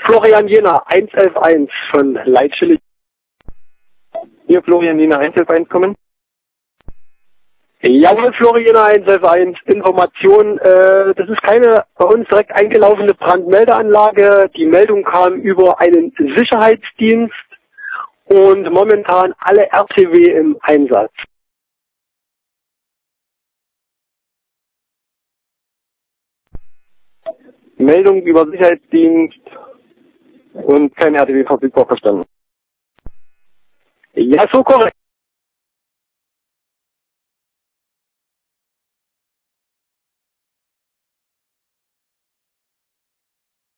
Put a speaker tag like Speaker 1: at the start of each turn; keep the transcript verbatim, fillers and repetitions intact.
Speaker 1: Florian Jena, eins elf eins von Leitschillig.
Speaker 2: Hier Florian Jena, eins elf eins kommen.
Speaker 1: Jawohl, Florian eins elf eins, Information, äh, das ist keine bei uns direkt eingelaufene Brandmeldeanlage. Die Meldung kam über einen Sicherheitsdienst und momentan alle R T W im Einsatz.
Speaker 2: Meldung über Sicherheitsdienst und kein R T W verfügbar, verstanden.
Speaker 1: Ja, so korrekt.